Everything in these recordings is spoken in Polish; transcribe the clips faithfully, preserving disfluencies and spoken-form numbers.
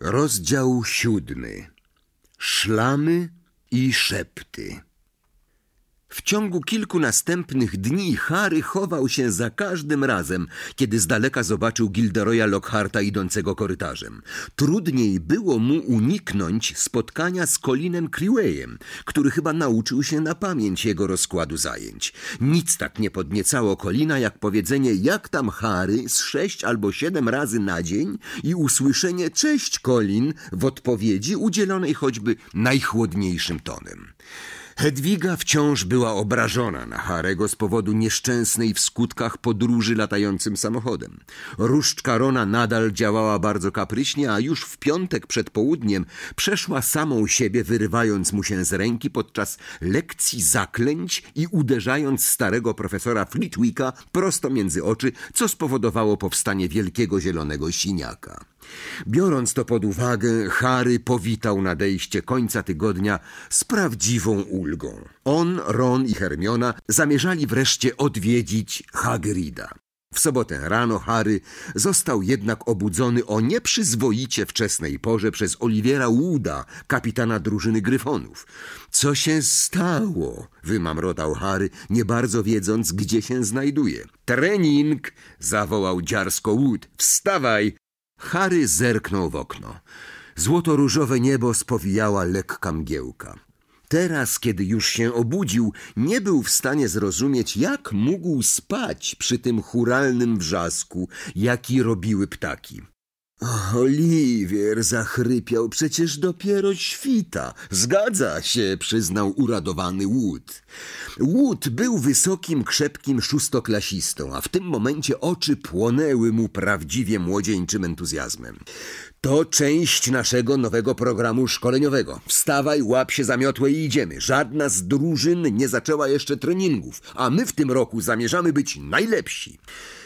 Rozdział siódmy. Szlamy i szepty. W ciągu kilku następnych dni Harry chował się za każdym razem, kiedy z daleka zobaczył Gilderoya Lockharta idącego korytarzem. Trudniej było mu uniknąć spotkania z Colinem Creewayem, który chyba nauczył się na pamięć jego rozkładu zajęć. Nic tak nie podniecało Colina jak powiedzenie jak tam Harry z sześć albo siedem razy na dzień i usłyszenie cześć Colin w odpowiedzi udzielonej choćby najchłodniejszym tonem. Hedwiga wciąż była obrażona na Harego z powodu nieszczęsnej w skutkach podróży latającym samochodem. Różdżka Rona nadal działała bardzo kapryśnie, a już w piątek przed południem przeszła samą siebie, wyrywając mu się z ręki podczas lekcji zaklęć i uderzając starego profesora Flitwicka prosto między oczy, co spowodowało powstanie wielkiego zielonego siniaka. Biorąc to pod uwagę, Harry powitał nadejście końca tygodnia z prawdziwą ulgą. On, Ron i Hermiona zamierzali wreszcie odwiedzić Hagrida. W sobotę rano Harry został jednak obudzony o nieprzyzwoicie wczesnej porze przez Oliviera Wooda, kapitana drużyny Gryfonów. Co się stało? Wymamrotał Harry, nie bardzo wiedząc, gdzie się znajduje. Trening! Zawołał dziarsko Wood. Wstawaj! Harry zerknął w okno. Złoto-różowe niebo spowijała lekka mgiełka. Teraz, kiedy już się obudził, nie był w stanie zrozumieć, jak mógł spać przy tym chóralnym wrzasku, jaki robiły ptaki. Oliwier, zachrypiał, przecież dopiero świta. Zgadza się, przyznał uradowany Wood. Wood był wysokim, krzepkim szóstoklasistą, a w tym momencie oczy płonęły mu prawdziwie młodzieńczym entuzjazmem. To część naszego nowego programu szkoleniowego. Wstawaj, łap się za miotłę i idziemy. Żadna z drużyn nie zaczęła jeszcze treningów, a my w tym roku zamierzamy być najlepsi.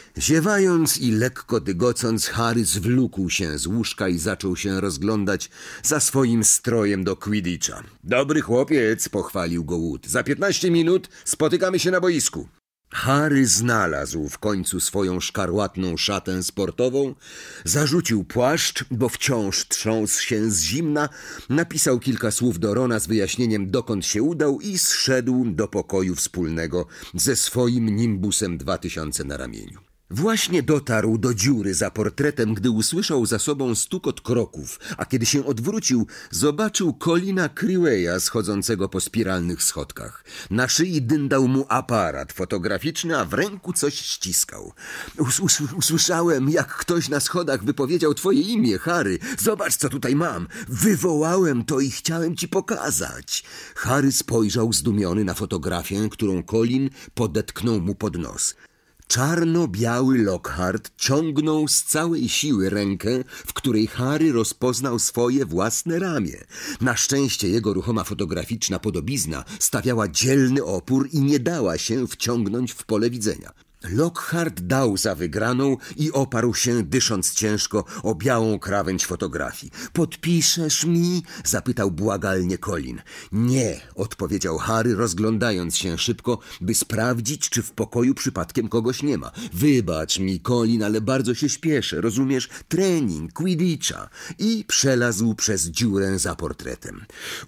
Ziewając i lekko dygocąc, Harry zwlókł się z łóżka i zaczął się rozglądać za swoim strojem do Quidditcha. Dobry chłopiec, pochwalił go Wood. Za piętnaście minut spotykamy się na boisku. Harry znalazł w końcu swoją szkarłatną szatę sportową, zarzucił płaszcz, bo wciąż trząsł się z zimna, napisał kilka słów do Rona z wyjaśnieniem, dokąd się udał i zszedł do pokoju wspólnego ze swoim Nimbusem dwa tysiące na ramieniu. Właśnie dotarł do dziury za portretem, gdy usłyszał za sobą stukot kroków, a kiedy się odwrócił, zobaczył Colina Creewaya schodzącego po spiralnych schodkach. Na szyi dyndał mu aparat fotograficzny, a w ręku coś ściskał. Us us usłyszałem, jak ktoś na schodach wypowiedział twoje imię, Harry. Zobacz, co tutaj mam. Wywołałem to i chciałem ci pokazać. Harry spojrzał zdumiony na fotografię, którą Colin podetknął mu pod nos. Czarno-biały Lockhart ciągnął z całej siły rękę, w której Harry rozpoznał swoje własne ramię. Na szczęście jego ruchoma fotograficzna podobizna stawiała dzielny opór i nie dała się wciągnąć w pole widzenia. Lockhart dał za wygraną i oparł się, dysząc ciężko, o białą krawędź fotografii. Podpiszesz mi? Zapytał błagalnie Colin. Nie, odpowiedział Harry, rozglądając się szybko, by sprawdzić, czy w pokoju przypadkiem kogoś nie ma. Wybacz mi, Colin, ale bardzo się śpieszę, rozumiesz? Trening, Quidditcha. I przelazł przez dziurę za portretem.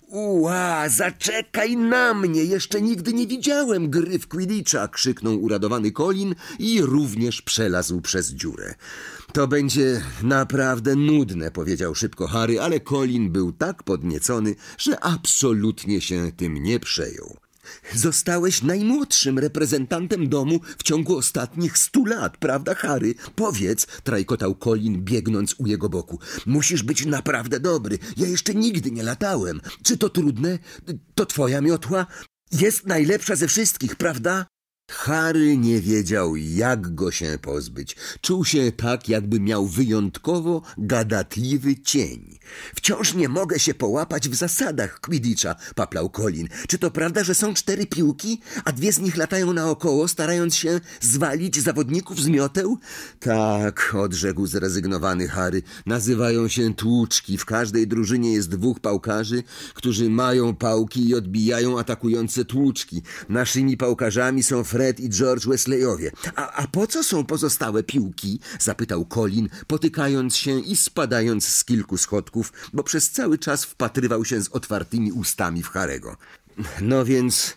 Ua, zaczekaj na mnie, jeszcze nigdy nie widziałem gry w Quidditcha, krzyknął uradowany Colin i również przelazł przez dziurę. To będzie naprawdę nudne, powiedział szybko Harry, ale Colin był tak podniecony, że absolutnie się tym nie przejął. Zostałeś najmłodszym reprezentantem domu w ciągu ostatnich stu lat, prawda, Harry? Powiedz, trajkotał Colin, biegnąc u jego boku. Musisz być naprawdę dobry. Ja jeszcze nigdy nie latałem. Czy to trudne? To twoja miotła? Jest najlepsza ze wszystkich, prawda? Harry nie wiedział, jak go się pozbyć. Czuł się tak, jakby miał wyjątkowo gadatliwy cień. Wciąż nie mogę się połapać w zasadach Quidditcha, paplał Colin. Czy to prawda, że są cztery piłki, a dwie z nich latają naokoło, starając się zwalić zawodników z mioteł? Tak, odrzekł zrezygnowany Harry. Nazywają się tłuczki. W każdej drużynie jest dwóch pałkarzy, którzy mają pałki i odbijają atakujące tłuczki. Naszymi pałkarzami są Fred Fred i George Wesleyowie. A, a po co są pozostałe piłki? Zapytał Colin, potykając się i spadając z kilku schodków, bo przez cały czas wpatrywał się z otwartymi ustami w Harego. No więc...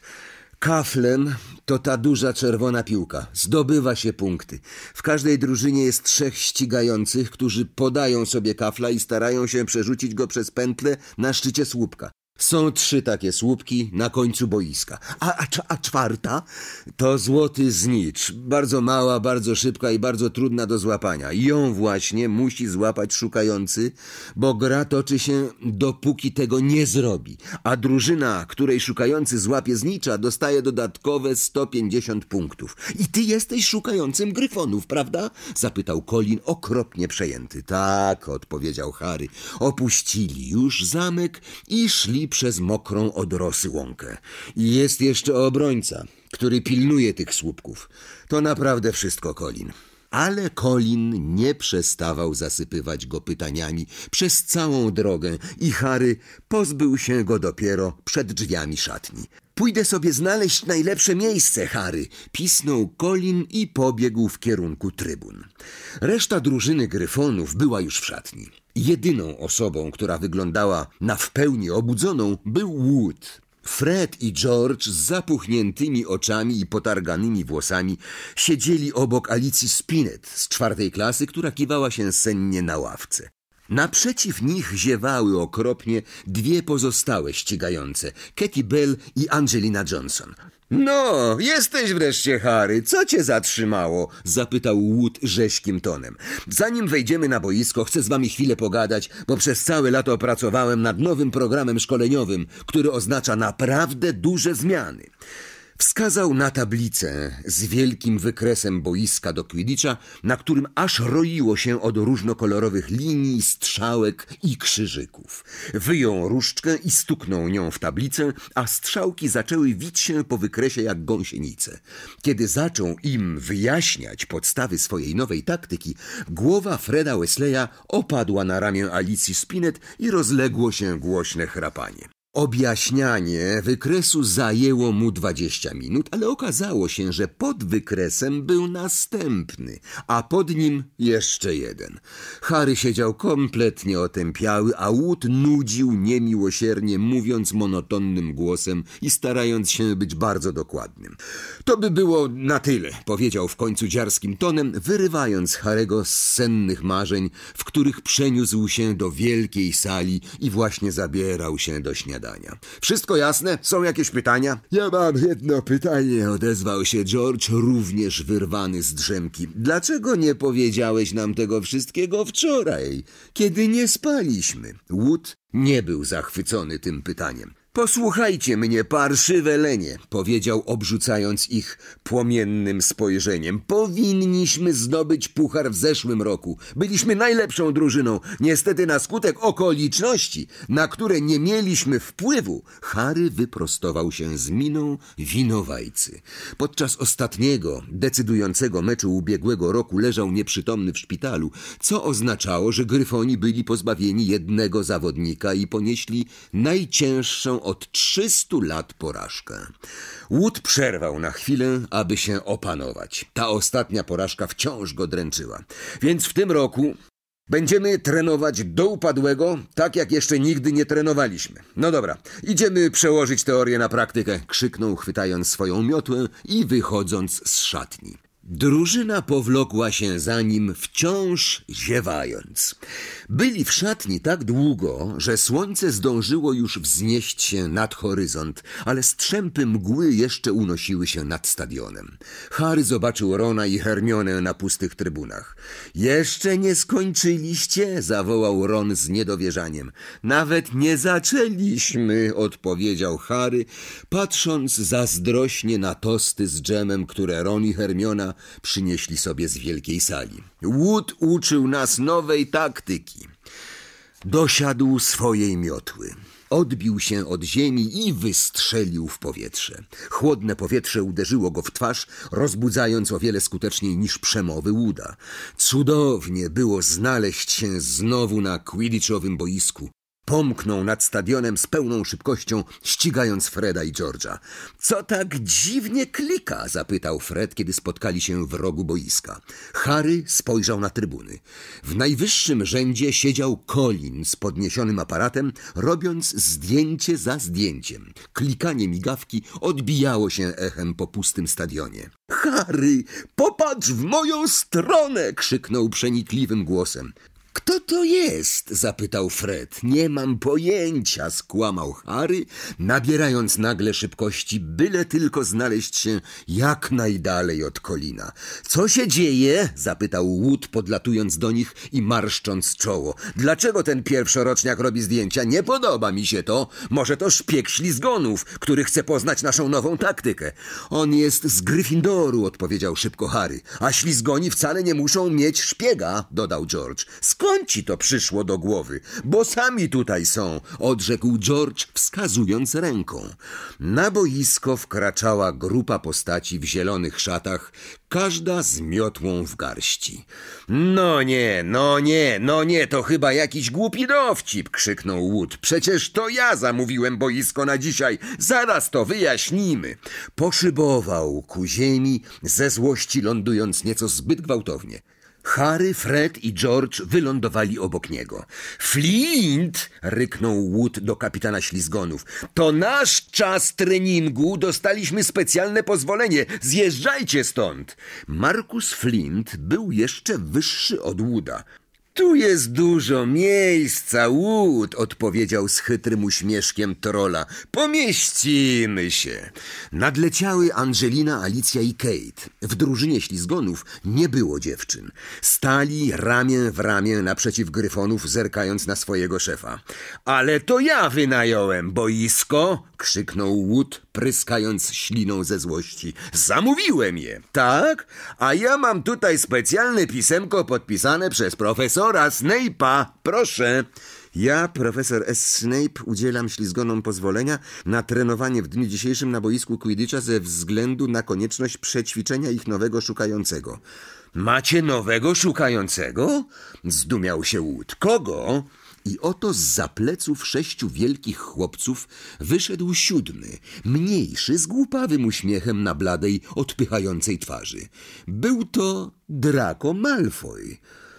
Kaflem to ta duża czerwona piłka. Zdobywa się punkty. W każdej drużynie jest trzech ścigających, którzy podają sobie kafla i starają się przerzucić go przez pętlę na szczycie słupka. Są trzy takie słupki na końcu boiska. A, a, a czwarta to złoty znicz. Bardzo mała, bardzo szybka i bardzo trudna do złapania. Ją właśnie musi złapać szukający, bo gra toczy się dopóki tego nie zrobi. A drużyna, której szukający złapie znicza, dostaje dodatkowe sto pięćdziesiąt punktów. I ty jesteś szukającym gryfonów, prawda? Zapytał Colin, okropnie przejęty. Tak, odpowiedział Harry. Opuścili już zamek i szli przez mokrą od rosy łąkę. I jest jeszcze obrońca, który pilnuje tych słupków. To naprawdę wszystko, Colin. Ale Colin nie przestawał zasypywać go pytaniami przez całą drogę i Harry pozbył się go dopiero przed drzwiami szatni. Pójdę sobie znaleźć najlepsze miejsce, Harry, pisnął Colin i pobiegł w kierunku trybun. Reszta drużyny Gryfonów była już w szatni. Jedyną osobą, która wyglądała na w pełni obudzoną, był Wood. Fred i George z zapuchniętymi oczami i potarganymi włosami siedzieli obok Alicji Spinnet z czwartej klasy, która kiwała się sennie na ławce. Naprzeciw nich ziewały okropnie dwie pozostałe ścigające, Katie Bell i Angelina Johnson. No, jesteś wreszcie, Harry. Co cię zatrzymało? Zapytał Wood rzeźkim tonem. Zanim wejdziemy na boisko, chcę z wami chwilę pogadać, bo przez całe lato pracowałem nad nowym programem szkoleniowym, który oznacza naprawdę duże zmiany. Wskazał na tablicę z wielkim wykresem boiska do Quidditcha, na którym aż roiło się od różnokolorowych linii, strzałek i krzyżyków. Wyjął różdżkę i stuknął nią w tablicę, a strzałki zaczęły wić się po wykresie jak gąsienice. Kiedy zaczął im wyjaśniać podstawy swojej nowej taktyki, głowa Freda Wesleya opadła na ramię Alicji Spinnet i rozległo się głośne chrapanie. Objaśnianie wykresu zajęło mu dwadzieścia minut, ale okazało się, że pod wykresem był następny, a pod nim jeszcze jeden. Harry siedział kompletnie otępiały, a Wood nudził niemiłosiernie, mówiąc monotonnym głosem i starając się być bardzo dokładnym. To by było na tyle, powiedział w końcu dziarskim tonem, wyrywając Harry'ego z sennych marzeń, w których przeniósł się do wielkiej sali i właśnie zabierał się do śniadania. Wszystko jasne? Są jakieś pytania? Ja mam jedno pytanie, odezwał się George, również wyrwany z drzemki. Dlaczego nie powiedziałeś nam tego wszystkiego wczoraj, kiedy nie spaliśmy? Wood nie był zachwycony tym pytaniem. Posłuchajcie mnie, parszywe lenie, powiedział, obrzucając ich płomiennym spojrzeniem. Powinniśmy zdobyć puchar w zeszłym roku. Byliśmy najlepszą drużyną. Niestety na skutek okoliczności, na które nie mieliśmy wpływu, Harry wyprostował się z miną winowajcy. Podczas ostatniego, decydującego meczu ubiegłego roku leżał nieprzytomny w szpitalu, co oznaczało, że Gryfoni byli pozbawieni jednego zawodnika i ponieśli najcięższą od trzystu lat porażkę. Wood przerwał na chwilę, aby się opanować. Ta ostatnia porażka wciąż go dręczyła. Więc w tym roku będziemy trenować do upadłego, tak jak jeszcze nigdy nie trenowaliśmy. No dobra, idziemy przełożyć teorię na praktykę, krzyknął, chwytając swoją miotłę i wychodząc z szatni. Drużyna powlokła się za nim, wciąż ziewając. Byli w szatni tak długo, że słońce zdążyło już wznieść się nad horyzont, ale strzępy mgły jeszcze unosiły się nad stadionem. Harry zobaczył Rona i Hermionę na pustych trybunach. Jeszcze nie skończyliście? Zawołał Ron z niedowierzaniem. Nawet nie zaczęliśmy, odpowiedział Harry, patrząc zazdrośnie na tosty z dżemem, które Ron i Hermiona przynieśli sobie z wielkiej sali. Wood uczył nas nowej taktyki. Dosiadł swojej miotły. Odbił się od ziemi i wystrzelił w powietrze. Chłodne powietrze uderzyło go w twarz, rozbudzając o wiele skuteczniej niż przemowy Wooda. Cudownie było znaleźć się znowu na quidditchowym boisku. Pomknął nad stadionem z pełną szybkością, ścigając Freda i George'a. Co tak dziwnie klika? Zapytał Fred, kiedy spotkali się w rogu boiska. Harry spojrzał na trybuny. W najwyższym rzędzie siedział Colin z podniesionym aparatem, robiąc zdjęcie za zdjęciem. Klikanie migawki odbijało się echem po pustym stadionie. Harry, popatrz w moją stronę! Krzyknął przenikliwym głosem. Kto to jest? Zapytał Fred. Nie mam pojęcia, skłamał Harry, nabierając nagle szybkości, byle tylko znaleźć się jak najdalej od Colina. Co się dzieje? Zapytał Wood, podlatując do nich i marszcząc czoło. Dlaczego ten pierwszoroczniak robi zdjęcia? Nie podoba mi się to. Może to szpieg ślizgonów, który chce poznać naszą nową taktykę. On jest z Gryffindoru, odpowiedział szybko Harry. A ślizgoni wcale nie muszą mieć szpiega, dodał George. Skąd ci to przyszło do głowy? Bo sami tutaj są, odrzekł George, wskazując ręką. Na boisko wkraczała grupa postaci w zielonych szatach, każda z miotłą w garści. No nie, no nie, no nie, to chyba jakiś głupi dowcip, krzyknął Wood. Przecież to ja zamówiłem boisko na dzisiaj, zaraz to wyjaśnimy. Poszybował ku ziemi, ze złości lądując nieco zbyt gwałtownie. Harry, Fred i George wylądowali obok niego. Flint! Ryknął Wood do kapitana ślizgonów. To nasz czas treningu, dostaliśmy specjalne pozwolenie. Zjeżdżajcie stąd! Marcus Flint był jeszcze wyższy od Wooda. Tu jest dużo miejsca, Wood, odpowiedział z chytrym uśmieszkiem trola. Pomieścimy się. Nadleciały Angelina, Alicja i Kate. W drużynie ślizgonów nie było dziewczyn. Stali ramię w ramię naprzeciw Gryfonów, zerkając na swojego szefa. Ale to ja wynająłem boisko, krzyknął Wood, pryskając śliną ze złości. Zamówiłem je. Tak? A ja mam tutaj specjalne pisemko podpisane przez profesora Snape'a. Proszę. Ja, profesor S. Snape, udzielam ślizgonom pozwolenia na trenowanie w dniu dzisiejszym na boisku Quidditcha ze względu na konieczność przećwiczenia ich nowego szukającego. Macie nowego szukającego? Zdumiał się Wood. Kogo? I oto zza pleców sześciu wielkich chłopców wyszedł siódmy, mniejszy, z głupawym uśmiechem na bladej, odpychającej twarzy. Był to Draco Malfoy.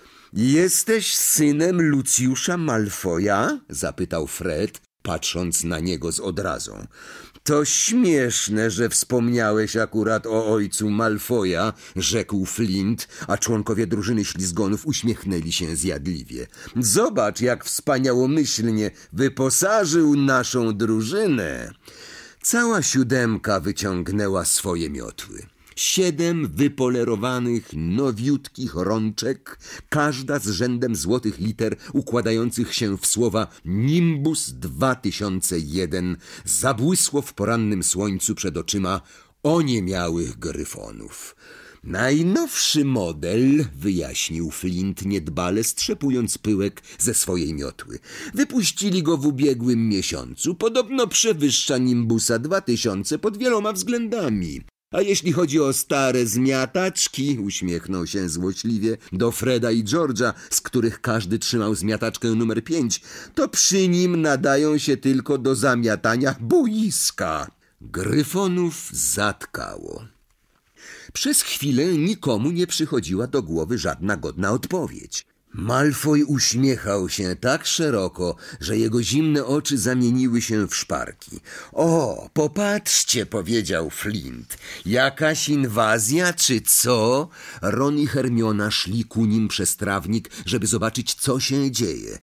Jesteś synem Lucjusza Malfoya? Zapytał Fred, patrząc na niego z odrazą. To śmieszne, że wspomniałeś akurat o ojcu Malfoya, rzekł Flint, a członkowie drużyny ślizgonów uśmiechnęli się zjadliwie. Zobacz, jak wspaniałomyślnie wyposażył naszą drużynę. Cała siódemka wyciągnęła swoje miotły. Siedem wypolerowanych, nowiutkich rączek, każda z rzędem złotych liter układających się w słowa Nimbus dwa tysiące jeden, zabłysło w porannym słońcu przed oczyma oniemiałych Gryfonów. Najnowszy model, wyjaśnił Flint niedbale, strzepując pyłek ze swojej miotły. Wypuścili go w ubiegłym miesiącu. Podobno przewyższa Nimbusa dwa tysiące pod wieloma względami. A jeśli chodzi o stare zmiataczki, uśmiechnął się złośliwie do Freda i George'a, z których każdy trzymał zmiataczkę numer pięć, to przy nim nadają się tylko do zamiatania boiska. Gryfonów zatkało. Przez chwilę nikomu nie przychodziła do głowy żadna godna odpowiedź. Malfoy uśmiechał się tak szeroko, że jego zimne oczy zamieniły się w szparki. O, popatrzcie, powiedział Flint. Jakaś inwazja, czy co? Ron i Hermiona szli ku nim przez trawnik, żeby zobaczyć, co się dzieje.